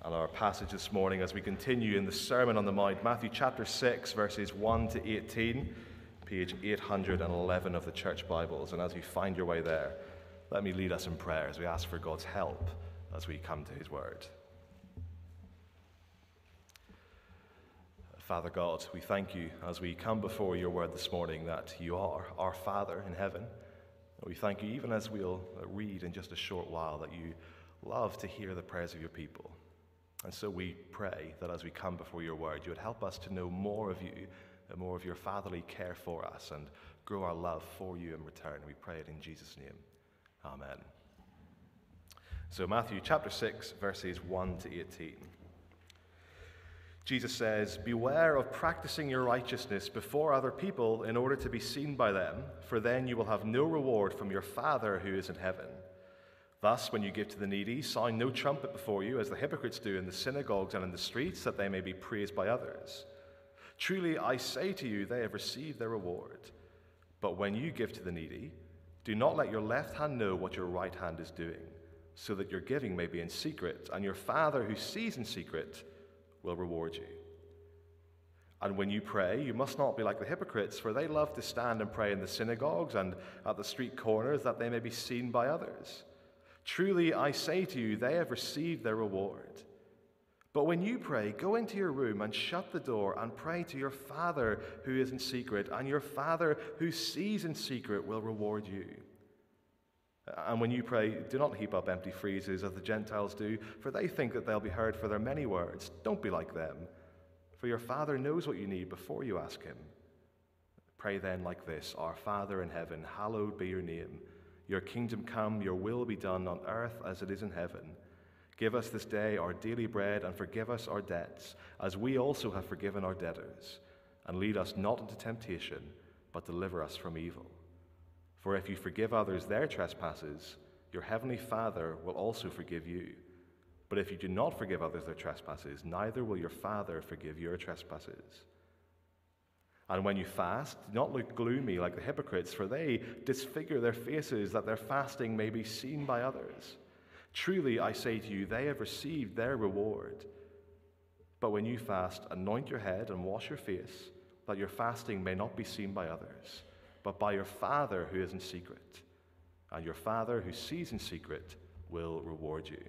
And our passage this morning as we continue in the Sermon on the Mount, Matthew chapter 6, verses 1 to 18, page 811 of the Church Bibles. And as you find your way there, let me lead us in prayer as we ask for God's help as we come to his word. Father God, we thank you as we come before your word this morning that you are our Father in heaven. And we thank you even as we'll read in just a short while that you love to hear the prayers of your people. And so we pray that as we come before your word, you would help us to know more of you, and more of your fatherly care for us, and grow our love for you in return. We pray it in Jesus' name. Amen. So Matthew chapter 6, verses 1 to 18. Jesus says, "Beware of practicing your righteousness before other people in order to be seen by them, for then you will have no reward from your Father who is in heaven. Thus, when you give to the needy, sound no trumpet before you, as the hypocrites do in the synagogues and in the streets, that they may be praised by others. Truly, I say to you, they have received their reward. But when you give to the needy, do not let your left hand know what your right hand is doing, so that your giving may be in secret, and your Father who sees in secret will reward you. And when you pray, you must not be like the hypocrites, for they love to stand and pray in the synagogues and at the street corners, that they may be seen by others. Truly, I say to you, they have received their reward. But when you pray, go into your room and shut the door and pray to your Father who is in secret, and your Father who sees in secret will reward you. And when you pray, do not heap up empty phrases as the Gentiles do, for they think that they'll be heard for their many words. Don't be like them, for your Father knows what you need before you ask him. Pray then like this: Our Father in heaven, hallowed be your name. Your kingdom come, your will be done on earth as it is in heaven. Give us this day our daily bread, and forgive us our debts, as we also have forgiven our debtors. And lead us not into temptation, but deliver us from evil. For if you forgive others their trespasses, your heavenly Father will also forgive you. But if you do not forgive others their trespasses, neither will your Father forgive your trespasses. And when you fast, do not look gloomy like the hypocrites, for they disfigure their faces, that their fasting may be seen by others. Truly, I say to you, they have received their reward. But when you fast, anoint your head and wash your face, that your fasting may not be seen by others, but by your Father who is in secret. And your Father who sees in secret will reward you."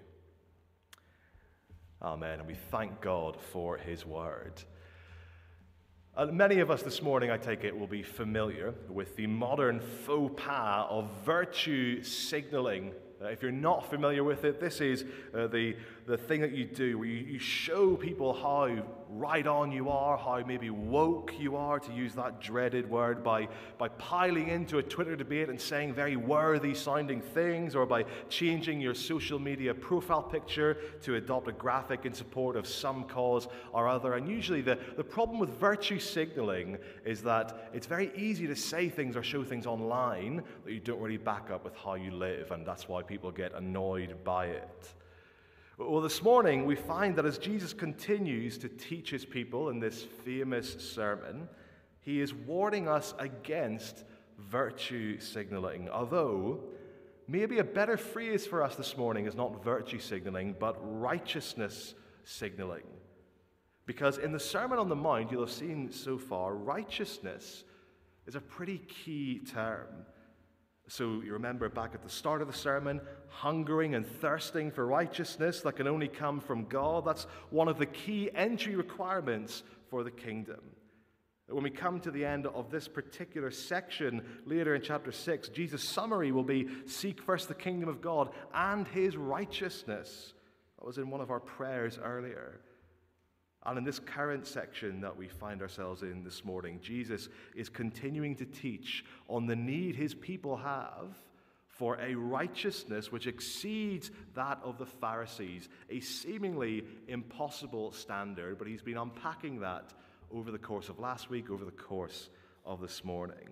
Amen. And we thank God for his word. Many of us this morning, I take it, will be familiar with the modern faux pas of virtue signaling. If you're not familiar with it, this is the thing that you do where you show people how right on you are, how maybe woke you are, to use that dreaded word, by piling into a Twitter debate and saying very worthy sounding things, or by changing your social media profile picture to adopt a graphic in support of some cause or other. And usually the problem with virtue signaling is that it's very easy to say things or show things online that you don't really back up with how you live, and that's why people get annoyed by it. Well, this morning we find that as Jesus continues to teach his people in this famous sermon, he is warning us against virtue signaling. Although, maybe a better phrase for us this morning is not virtue signaling, but righteousness signaling. Because in the Sermon on the Mount, you'll have seen so far, righteousness is a pretty key term. So you remember back at the start of the sermon, hungering and thirsting for righteousness that can only come from God. That's one of the key entry requirements for the kingdom. When we come to the end of this particular section later in chapter 6, Jesus' summary will be, seek first the kingdom of God and his righteousness. That was in one of our prayers earlier. And in this current section that we find ourselves in this morning, Jesus is continuing to teach on the need his people have for a righteousness which exceeds that of the Pharisees, a seemingly impossible standard, but he's been unpacking that over the course of last week, over the course of this morning.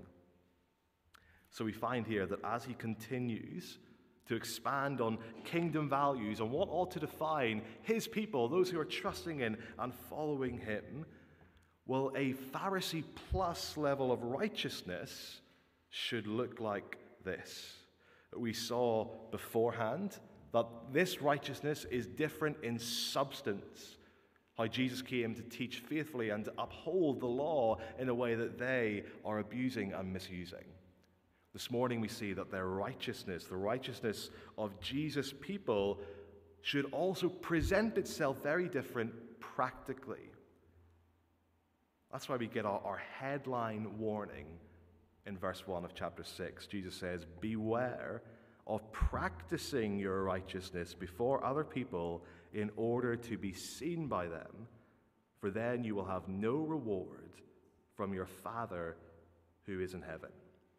So we find here that as he continues to expand on kingdom values, on what ought to define his people, those who are trusting in and following him, well, a Pharisee plus level of righteousness should look like this. We saw beforehand that this righteousness is different in substance. How Jesus came to teach faithfully and to uphold the law in a way that they are abusing and misusing. This morning we see that their righteousness, the righteousness of Jesus' people, should also present itself very different practically. That's why we get our headline warning in verse 1 of chapter 6. Jesus says, "Beware of practicing your righteousness before other people in order to be seen by them, for then you will have no reward from your Father who is in heaven."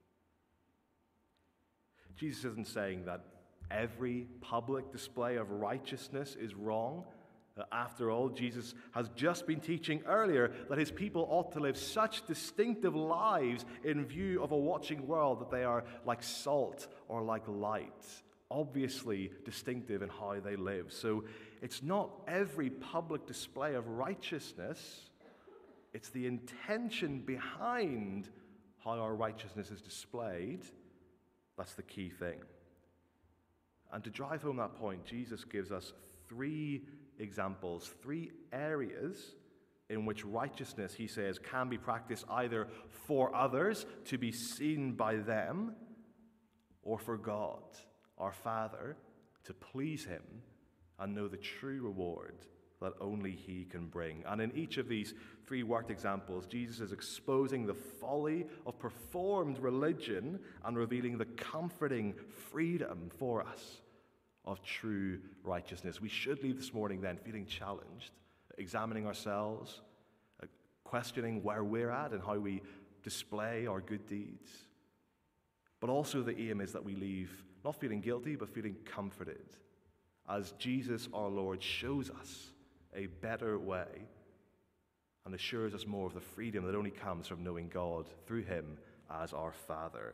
Jesus isn't saying that every public display of righteousness is wrong. After all, Jesus has just been teaching earlier that his people ought to live such distinctive lives in view of a watching world that they are like salt or like light, obviously distinctive in how they live. So it's not every public display of righteousness, it's the intention behind how our righteousness is displayed. That's the key thing. And to drive home that point, Jesus gives us three examples, three areas in which righteousness, he says, can be practiced either for others to be seen by them, or for God, our Father, to please him and know the true reward that only he can bring. And in each of these three worked examples, Jesus is exposing the folly of performed religion and revealing the comforting freedom for us of true righteousness. We should leave this morning then feeling challenged, examining ourselves, questioning where we're at and how we display our good deeds. But also the aim is that we leave not feeling guilty, but feeling comforted as Jesus our Lord shows us a better way and assures us more of the freedom that only comes from knowing God through him as our Father.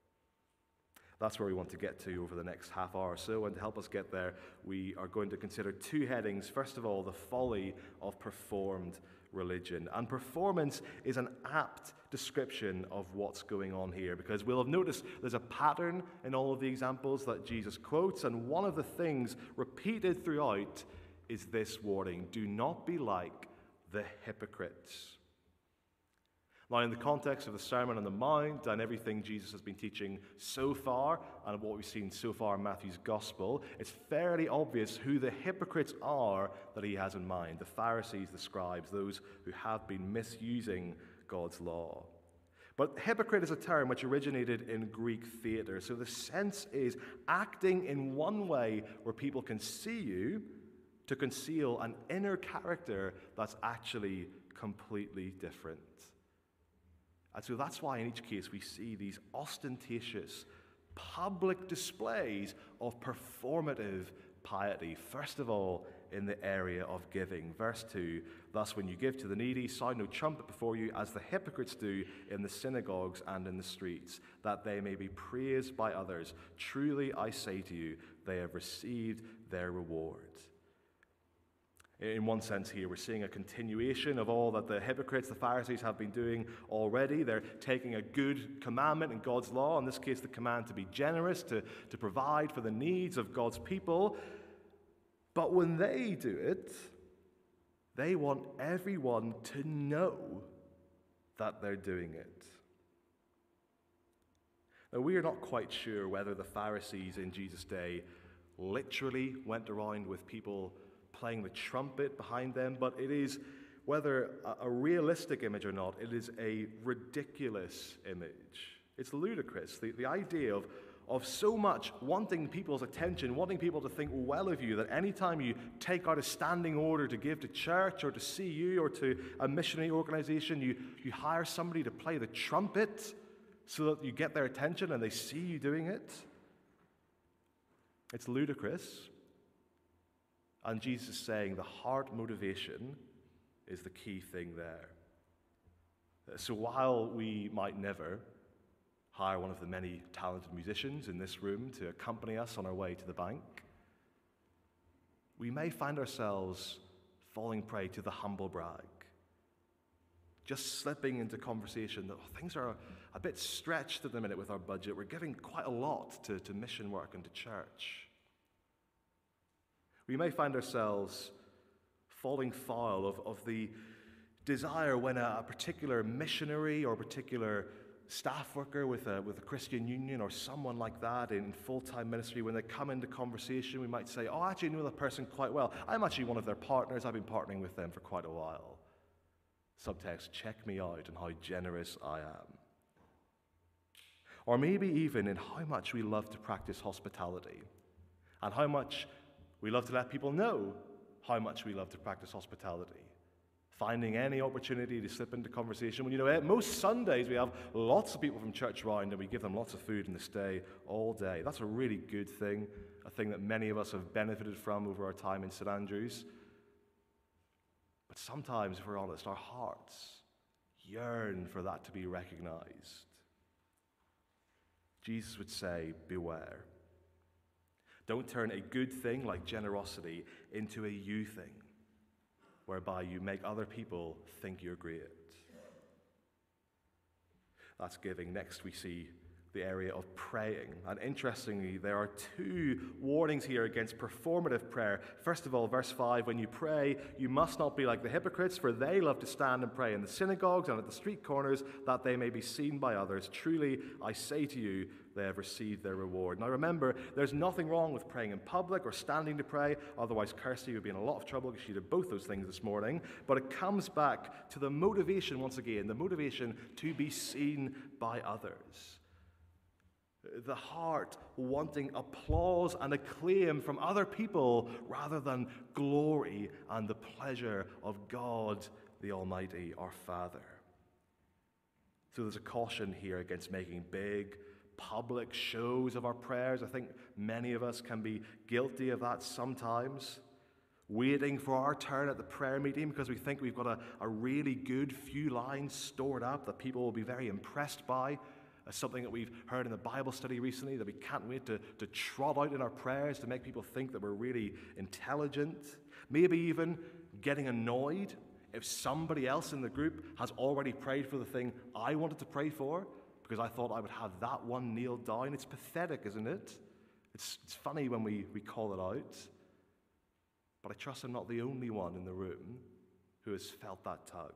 That's where we want to get to over the next half hour or so, and to help us get there, we are going to consider two headings. First of all, the folly of performed religion. And performance is an apt description of what's going on here, because we'll have noticed there's a pattern in all of the examples that Jesus quotes, and one of the things repeated throughout is this warning: do not be like the hypocrites. Now, in the context of the Sermon on the Mount and everything Jesus has been teaching so far, and what we've seen so far in Matthew's Gospel, it's fairly obvious who the hypocrites are that he has in mind: the Pharisees, the scribes, those who have been misusing God's law. But hypocrite is a term which originated in Greek theater, so the sense is acting in one way where people can see you to conceal an inner character that's actually completely different. And so that's why in each case we see these ostentatious public displays of performative piety. First of all, in the area of giving. Verse 2, "Thus when you give to the needy, sound no trumpet before you, as the hypocrites do in the synagogues and in the streets, that they may be praised by others. Truly I say to you, they have received their reward." In one sense here, we're seeing a continuation of all that the hypocrites, the Pharisees, have been doing already. They're taking a good commandment in God's law, in this case the command to be generous, to provide for the needs of God's people. But when they do it, they want everyone to know that they're doing it. Now, we are not quite sure whether the Pharisees in Jesus' day literally went around with people playing the trumpet behind them, but it is, whether a realistic image or not, it is a ridiculous image. It's ludicrous. The idea of so much wanting people's attention, wanting people to think well of you, that anytime you take out a standing order to give to church or to CU or to a missionary organization, you hire somebody to play the trumpet so that you get their attention and they see you doing it. It's ludicrous. And Jesus is saying the heart motivation is the key thing there. So while we might never hire one of the many talented musicians in this room to accompany us on our way to the bank, we may find ourselves falling prey to the humble brag, just slipping into conversation that things are a bit stretched at the minute with our budget. We're giving quite a lot to mission work and to church. We may find ourselves falling foul of the desire when a particular missionary or a particular staff worker with a Christian union or someone like that in full-time ministry, when they come into conversation, we might say, oh, I actually know that person quite well. I'm actually one of their partners. I've been partnering with them for quite a while. Subtext, check me out and how generous I am. Or maybe even in how much we love to practice hospitality and how much we love to let people know how much we love to practice hospitality. Finding any opportunity to slip into conversation. When most Sundays we have lots of people from church round and we give them lots of food and they stay all day. That's a really good thing, a thing that many of us have benefited from over our time in St. Andrews. But sometimes, if we're honest, our hearts yearn for that to be recognized. Jesus would say, beware. Don't turn a good thing like generosity into a you thing, whereby you make other people think you're great. That's giving. Next, we see the area of praying. And interestingly, there are two warnings here against performative prayer. First of all, verse 5, when you pray, you must not be like the hypocrites, for they love to stand and pray in the synagogues and at the street corners, that they may be seen by others. Truly, I say to you, they have received their reward. Now remember, there's nothing wrong with praying in public or standing to pray. Otherwise, Kirsty would be in a lot of trouble because she did both those things this morning. But it comes back to the motivation, once again, the motivation to be seen by others. The heart wanting applause and acclaim from other people rather than glory and the pleasure of God the Almighty, our Father. So there's a caution here against making big public shows of our prayers. I think many of us can be guilty of that sometimes. Waiting for our turn at the prayer meeting because we think we've got a really good few lines stored up that people will be very impressed by. Something that we've heard in the Bible study recently that we can't wait to trot out in our prayers to make people think that we're really intelligent. Maybe even getting annoyed if somebody else in the group has already prayed for the thing I wanted to pray for because I thought I would have that one nailed down. It's pathetic, isn't it? It's funny when we call it out. But I trust I'm not the only one in the room who has felt that tug.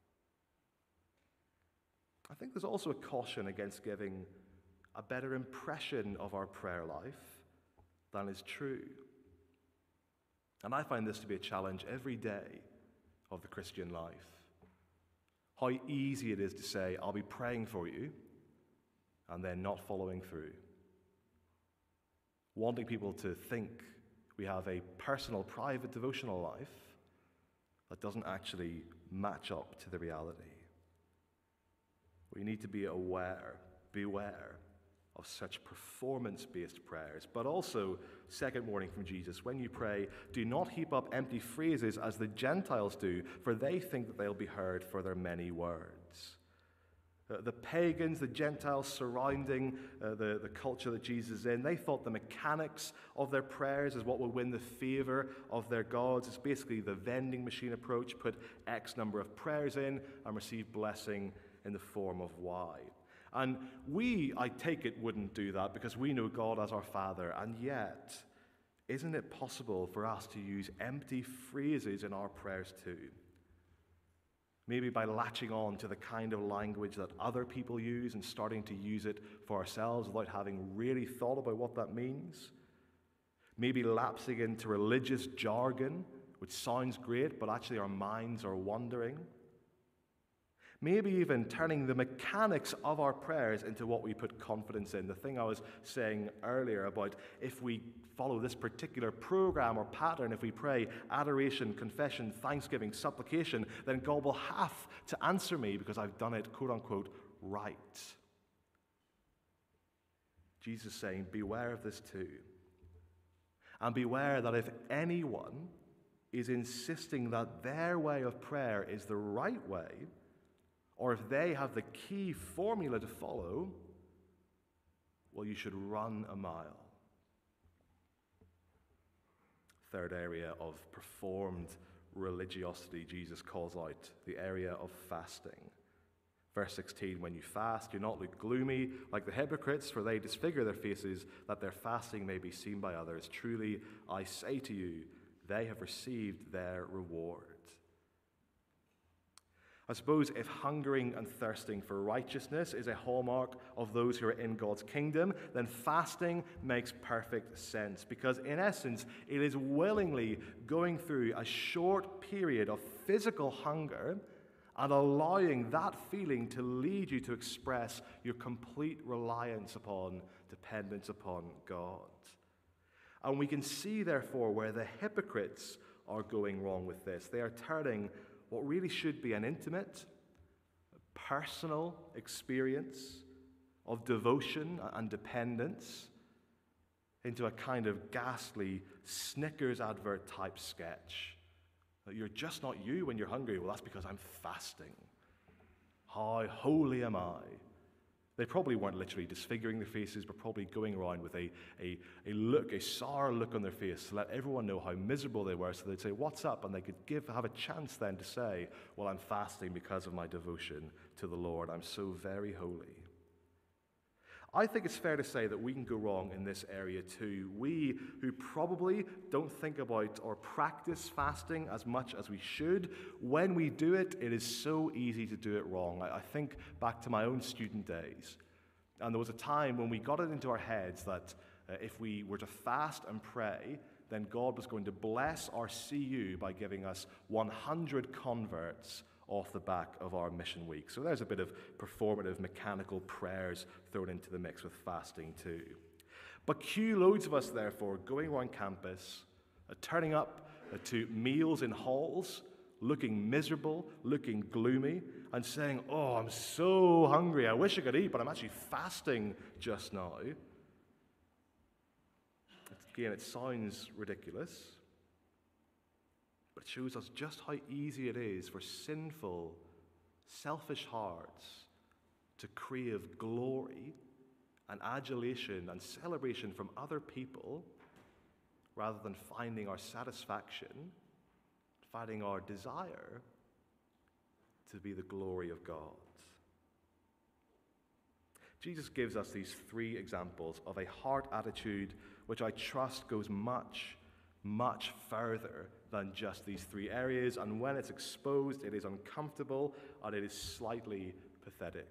I think there's also a caution against giving a better impression of our prayer life than is true. And I find this to be a challenge every day of the Christian life. How easy it is to say, I'll be praying for you, and then not following through. Wanting people to think we have a personal, private, devotional life that doesn't actually match up to the reality. We need to be beware of such performance-based prayers. But also, second warning from Jesus, when you pray, do not heap up empty phrases as the Gentiles do, for they think that they'll be heard for their many words. The pagans, the Gentiles surrounding the culture that Jesus is in, they thought the mechanics of their prayers is what would win the favor of their gods. It's basically the vending machine approach, put X number of prayers in and receive blessing in the form of Y. And we, I take it, wouldn't do that because we know God as our Father. And yet, isn't it possible for us to use empty phrases in our prayers too? Maybe by latching on to the kind of language that other people use and starting to use it for ourselves without having really thought about what that means. Maybe lapsing into religious jargon, which sounds great, but actually our minds are wandering. Maybe even turning the mechanics of our prayers into what we put confidence in. The thing I was saying earlier about if we follow this particular program or pattern, if we pray adoration, confession, thanksgiving, supplication, then God will have to answer me because I've done it, quote unquote, right. Jesus is saying, beware of this too. And beware that if anyone is insisting that their way of prayer is the right way, or if they have the key formula to follow, well, you should run a mile. Third area of performed religiosity Jesus calls out, the area of fasting. Verse 16, when you fast, do not look gloomy like the hypocrites, for they disfigure their faces, that their fasting may be seen by others. Truly, I say to you, they have received their reward. I suppose if hungering and thirsting for righteousness is a hallmark of those who are in God's kingdom, then fasting makes perfect sense, because in essence, it is willingly going through a short period of physical hunger and allowing that feeling to lead you to express your complete reliance upon, dependence upon God. And we can see, therefore, where the hypocrites are going wrong with this. They are turning what really should be an intimate, personal experience of devotion and dependence into a kind of ghastly Snickers advert type sketch. That you're just not you when you're hungry. Well, that's because I'm fasting. How holy am I? They probably weren't literally disfiguring their faces, but probably going around with a sour look on their face to let everyone know how miserable they were, so they'd say, "What's up?" And they could have a chance then to say, "Well, I'm fasting because of my devotion to the Lord. I'm so very holy." I think it's fair to say that we can go wrong in this area too. We who probably don't think about or practice fasting as much as we should, when we do it, it is so easy to do it wrong. I think back to my own student days, and there was a time when we got it into our heads that if we were to fast and pray, then God was going to bless our CU by giving us 100 converts off the back of our mission week. So there's a bit of performative, mechanical prayers thrown into the mix with fasting too. But cue loads of us, therefore, going around campus, turning up to meals in halls, looking miserable, looking gloomy, and saying, "Oh, I'm so hungry, I wish I could eat, but I'm actually fasting just now." Again, it sounds ridiculous, but it shows us just how easy it is for sinful, selfish hearts to crave glory and adulation and celebration from other people rather than finding our satisfaction, finding our desire to be the glory of God. Jesus gives us these three examples of a heart attitude which I trust goes much, much further than just these three areas, and when it's exposed, it is uncomfortable and it is slightly pathetic.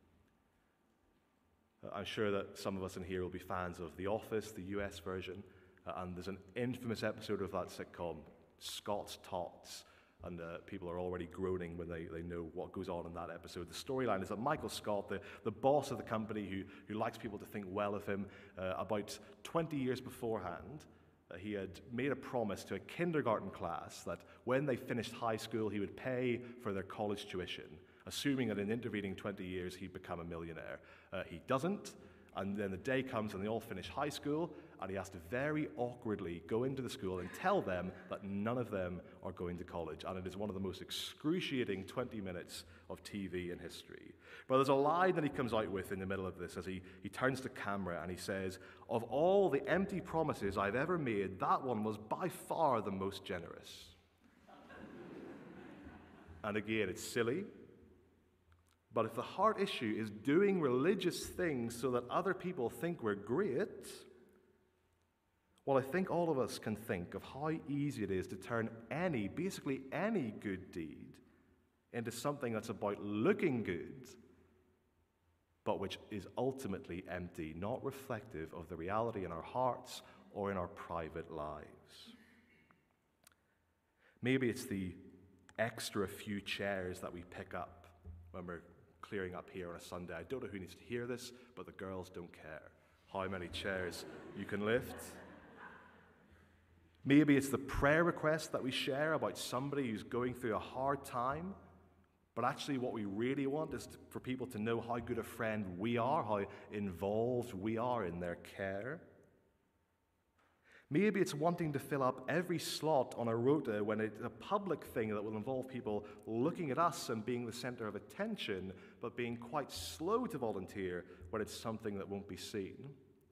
I'm sure that some of us in here will be fans of The Office, the US version, and there's an infamous episode of that sitcom, Scott's Tots, and people are already groaning when they know what goes on in that episode. The storyline is that Michael Scott, the boss of the company who likes people to think well of him, about 20 years beforehand, he had made a promise to a kindergarten class that when they finished high school, he would pay for their college tuition, assuming that in the intervening 20 years, he'd become a millionaire. He doesn't, and then the day comes and they all finish high school, and he has to very awkwardly go into the school and tell them that none of them are going to college, and it is one of the most excruciating 20 minutes of TV in history. But there's a line that he comes out with in the middle of this as he turns to camera and he says, "Of all the empty promises I've ever made, that one was by far the most generous." And again, it's silly. But if the heart issue is doing religious things so that other people think we're great, well, I think all of us can think of how easy it is to turn basically any good deed into something that's about looking good, but which is ultimately empty, not reflective of the reality in our hearts or in our private lives. Maybe it's the extra few chairs that we pick up when we're clearing up here on a Sunday. I don't know who needs to hear this, but the girls don't care how many chairs you can lift. Maybe it's the prayer request that we share about somebody who's going through a hard time, but actually what we really want is for people to know how good a friend we are, how involved we are in their care. Maybe it's wanting to fill up every slot on a rota when it's a public thing that will involve people looking at us and being the center of attention, but being quite slow to volunteer when it's something that won't be seen.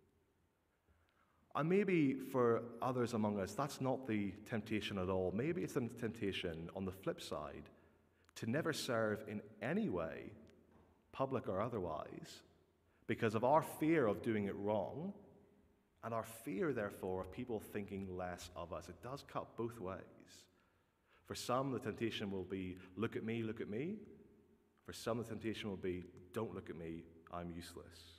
And maybe for others among us, that's not the temptation at all. Maybe it's the temptation, on the flip side, to never serve in any way, public or otherwise, because of our fear of doing it wrong, And our fear, therefore, of people thinking less of us, it does cut both ways. For some, the temptation will be, look at me, look at me. For some, the temptation will be, don't look at me, I'm useless.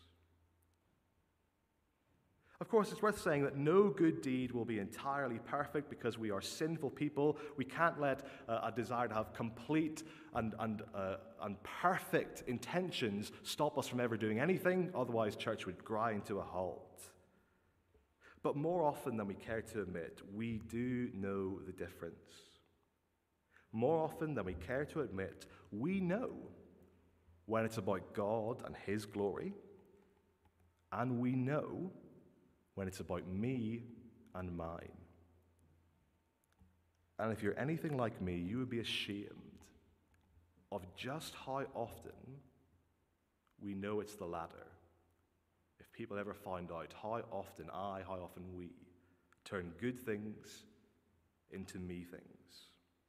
Of course, it's worth saying that no good deed will be entirely perfect because we are sinful people. We can't let a desire to have complete and perfect intentions stop us from ever doing anything. Otherwise, church would grind to a halt. But more often than we care to admit, we do know the difference. More often than we care to admit, we know when it's about God and His glory, and we know when it's about me and mine. And if you're anything like me, you would be ashamed of just how often we know it's the latter. If people ever find out how often we turn good things into me things.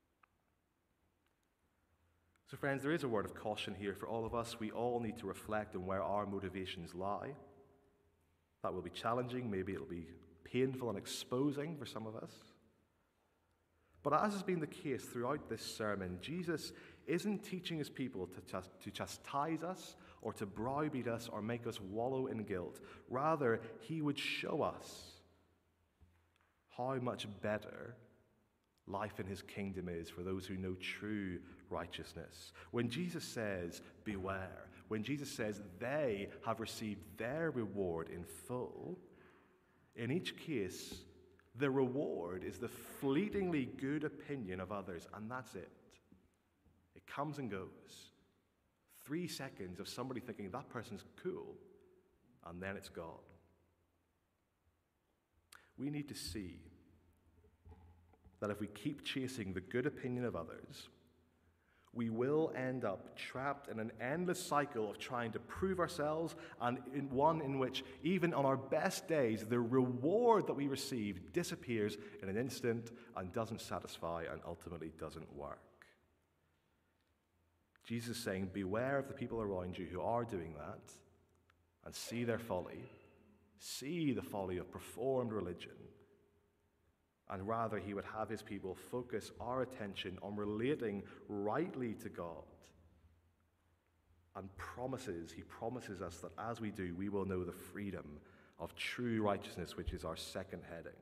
So friends, there is a word of caution here for all of us. We all need to reflect on where our motivations lie. That will be challenging, maybe it'll be painful and exposing for some of us. But as has been the case throughout this sermon, Jesus isn't teaching his people to chastise us or to browbeat us or make us wallow in guilt. Rather, he would show us how much better life in his kingdom is for those who know true righteousness. When Jesus says, beware, when Jesus says they have received their reward in full, in each case, the reward is the fleetingly good opinion of others, and that's it. It comes and goes. 3 seconds of somebody thinking that person's cool, and then it's gone. We need to see that if we keep chasing the good opinion of others, we will end up trapped in an endless cycle of trying to prove ourselves, and in one in which, even on our best days, the reward that we receive disappears in an instant and doesn't satisfy and ultimately doesn't work. Jesus is saying, beware of the people around you who are doing that, and see their folly, see the folly of performed religion, and rather he would have his people focus our attention on relating rightly to God. And he promises us that as we do, we will know the freedom of true righteousness, which is our second heading.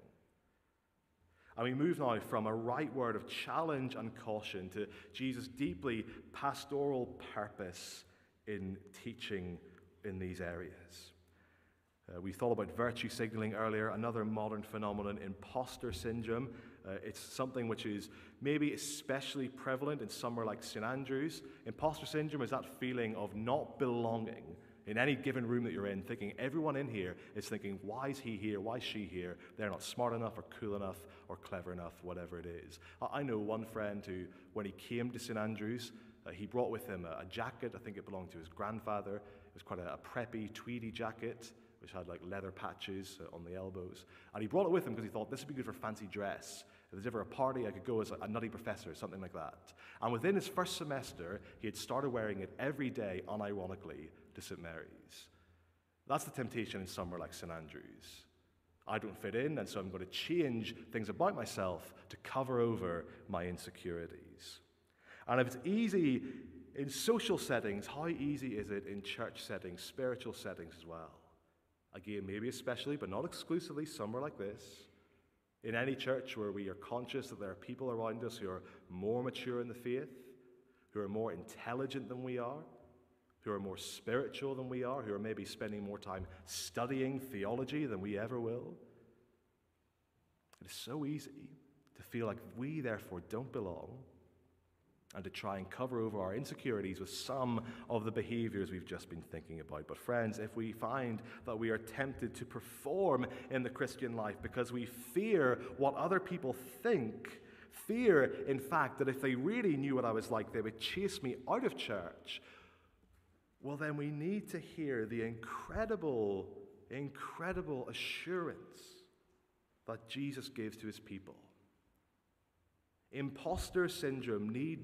And we move now from a right word of challenge and caution to Jesus' deeply pastoral purpose in teaching in these areas. We thought about virtue signaling earlier, another modern phenomenon, imposter syndrome. It's something which is maybe especially prevalent in somewhere like St. Andrews. Imposter syndrome is that feeling of not belonging in any given room that you're in, thinking everyone in here is thinking, why is he here, why is she here? They're not smart enough or cool enough or clever enough, whatever it is. I know one friend who, when he came to St. Andrews, he brought with him a jacket. I think it belonged to his grandfather. It was quite a preppy, tweedy jacket, which had like leather patches on the elbows. And he brought it with him because he thought this would be good for fancy dress. If there's ever a party, I could go as a nutty professor, something like that. And within his first semester, he had started wearing it every day, unironically, to St. Mary's. That's the temptation in somewhere like St. Andrews. I don't fit in, and so I'm going to change things about myself to cover over my insecurities. And if it's easy in social settings, how easy is it in church settings, spiritual settings as well? Again, maybe especially, but not exclusively, somewhere like this. In any church where we are conscious that there are people around us who are more mature in the faith, who are more intelligent than we are, who are more spiritual than we are, who are maybe spending more time studying theology than we ever will. It is so easy to feel like we, therefore, don't belong, and to try and cover over our insecurities with some of the behaviors we've just been thinking about. But friends, if we find that we are tempted to perform in the Christian life because we fear what other people think, fear, in fact, that if they really knew what I was like, they would chase me out of church, well, then we need to hear the incredible assurance that Jesus gives to his people. Imposter syndrome need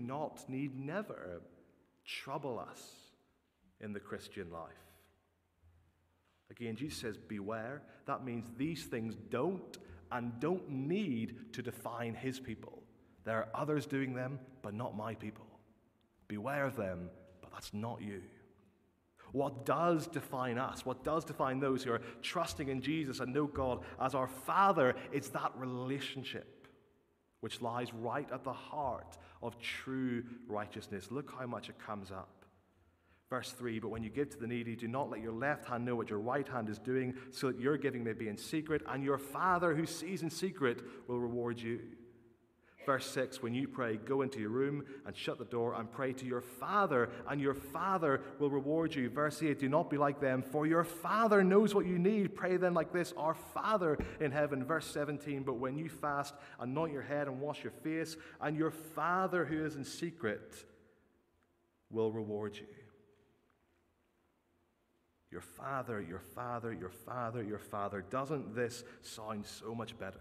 never trouble us in the Christian life. Again, Jesus says, beware. That means these things don't and don't need to define his people. There are others doing them, but not my people. Beware of them, but that's not you. What does define us, what does define those who are trusting in Jesus and know God as our Father, is that relationship which lies right at the heart of true righteousness. Look how much it comes up. Verse 3, but when you give to the needy, do not let your left hand know what your right hand is doing, so that your giving may be in secret, and your Father who sees in secret will reward you. Verse 6, when you pray, go into your room and shut the door and pray to your Father, and your Father will reward you. Verse 8, do not be like them, for your Father knows what you need. Pray then like this, our Father in heaven. Verse 17, but when you fast, anoint your head and wash your face, and your Father who is in secret will reward you. Your Father, your Father, your Father, your Father. Doesn't this sound so much better?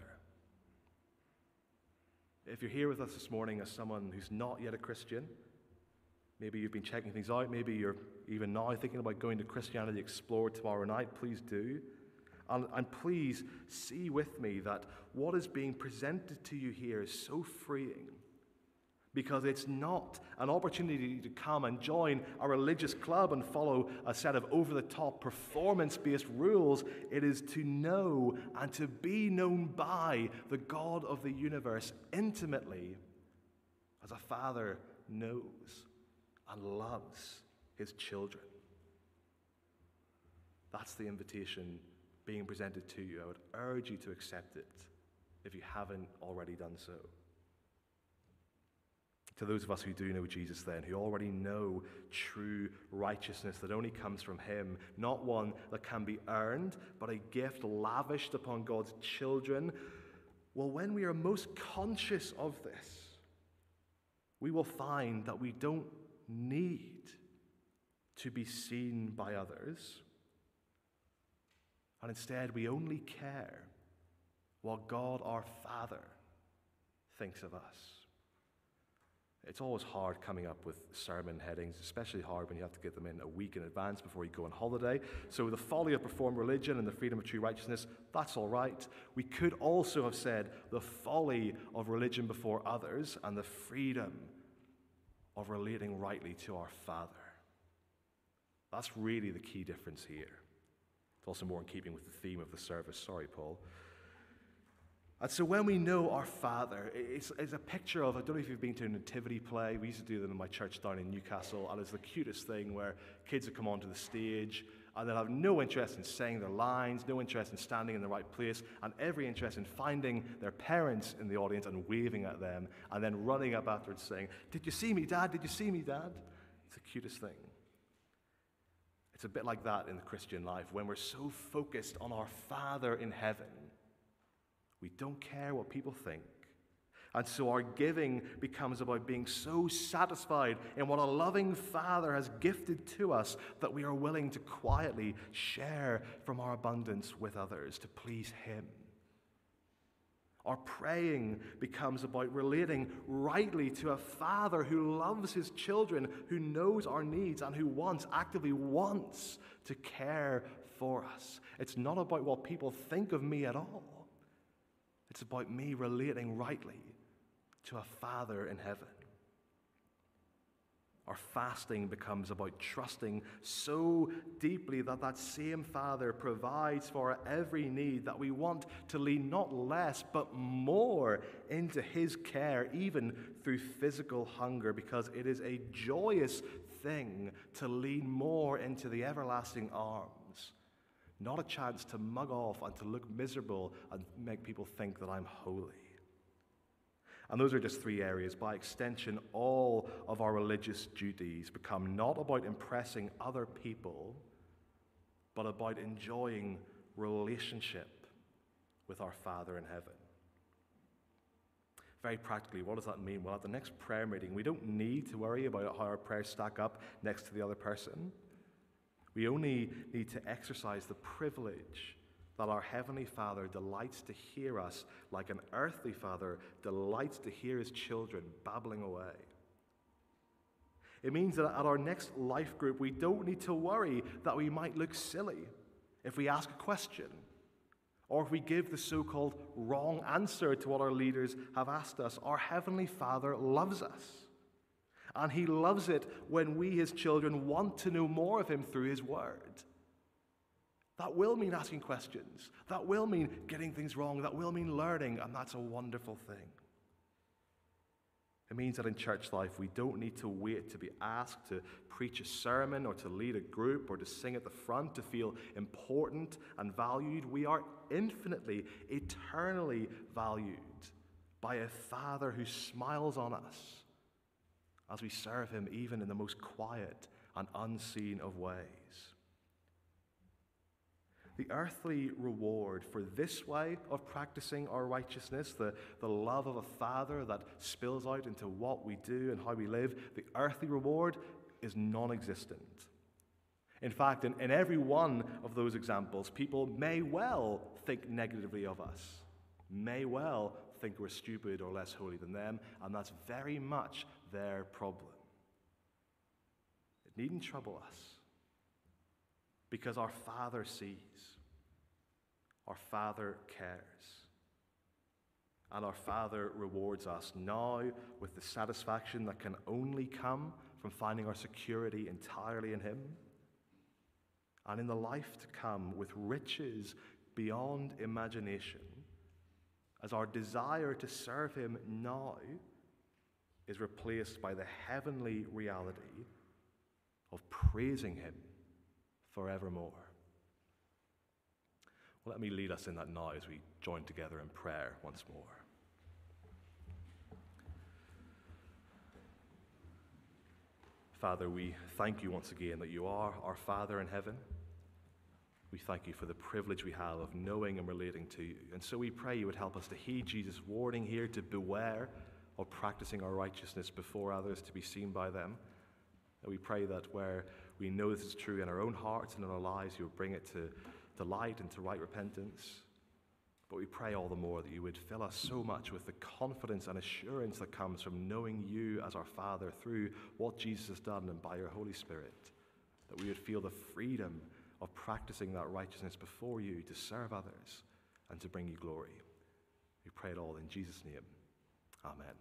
If you're here with us this morning as someone who's not yet a Christian, maybe you've been checking things out, maybe you're even now thinking about going to Christianity Explored tomorrow night, please do. And please see with me that what is being presented to you here is so freeing, because it's not an opportunity to come and join a religious club and follow a set of over-the-top performance-based rules. It is to know and to be known by the God of the universe intimately, as a father knows and loves his children. That's the invitation being presented to you. I would urge you to accept it if you haven't already done so. To those of us who do know Jesus then, who already know true righteousness that only comes from him, not one that can be earned, but a gift lavished upon God's children, well, when we are most conscious of this, we will find that we don't need to be seen by others, and instead we only care what God our Father thinks of us. It's always hard coming up with sermon headings, especially hard when you have to get them in a week in advance before you go on holiday. So the folly of reformed religion and the freedom of true righteousness, that's all right. We could also have said the folly of religion before others and the freedom of relating rightly to our Father. That's really the key difference here. It's also more in keeping with the theme of the service. Sorry, Paul. And so when we know our Father, it's a picture of, I don't know if you've been to a nativity play. We used to do them in my church down in Newcastle, and it's the cutest thing where kids would come onto the stage and they'll have no interest in saying their lines, no interest in standing in the right place, and every interest in finding their parents in the audience and waving at them, and then running up afterwards saying, "Did you see me, Dad? Did you see me, Dad?" It's the cutest thing. It's a bit like that in the Christian life. When we're so focused on our Father in heaven, we don't care what people think. And so our giving becomes about being so satisfied in what a loving Father has gifted to us that we are willing to quietly share from our abundance with others to please him. Our praying becomes about relating rightly to a Father who loves his children, who knows our needs, and who actively wants to care for us. It's not about what people think of me at all. It's about me relating rightly to a Father in heaven. Our fasting becomes about trusting so deeply that that same Father provides for our every need, that we want to lean not less but more into his care, even through physical hunger, because it is a joyous thing to lean more into the everlasting arms. Not a chance to mug off and to look miserable and make people think that I'm holy. And those are just three areas. By extension, all of our religious duties become not about impressing other people, but about enjoying relationship with our Father in heaven. Very practically, what does that mean? Well, at the next prayer meeting, we don't need to worry about how our prayers stack up next to the other person. We only need to exercise the privilege that our Heavenly Father delights to hear us like an earthly father delights to hear his children babbling away. It means that at our next life group, we don't need to worry that we might look silly. if we ask a question, or if we give the so-called wrong answer to what our leaders have asked us, our Heavenly Father loves us. And He loves it when we, His children, want to know more of Him through His Word. That will mean asking questions. That will mean getting things wrong. That will mean learning, and that's a wonderful thing. It means that in church life, we don't need to wait to be asked to preach a sermon or to lead a group or to sing at the front to feel important and valued. We are infinitely, eternally valued by a Father who smiles on us as we serve Him even in the most quiet and unseen of ways. The earthly reward for this way of practicing our righteousness, the love of a Father that spills out into what we do and how we live, the earthly reward is non-existent. In fact, in every one of those examples, people may well think negatively of us, may well think we're stupid or less holy than them, and that's very much their problem. It needn't trouble us, because our Father sees, our Father cares, and our Father rewards us now with the satisfaction that can only come from finding our security entirely in Him, and in the life to come with riches beyond imagination, as our desire to serve Him now is replaced by the heavenly reality of praising Him forevermore. Well, let me lead us in that now as we join together in prayer once more. Father, we thank You once again that You are our Father in heaven. We thank You for the privilege we have of knowing and relating to You. And so we pray You would help us to heed Jesus' warning here to beware of practicing our righteousness before others to be seen by them. And we pray that where we know this is true in our own hearts and in our lives, You will bring it to light and to right repentance. But we pray all the more that You would fill us so much with the confidence and assurance that comes from knowing You as our Father through what Jesus has done and by Your Holy Spirit, that we would feel the freedom of practicing that righteousness before You to serve others and to bring You glory. We pray it all in Jesus' name. Amen.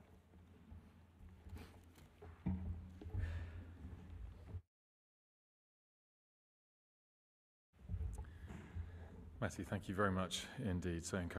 Matthew, thank you very much indeed. So encouraging.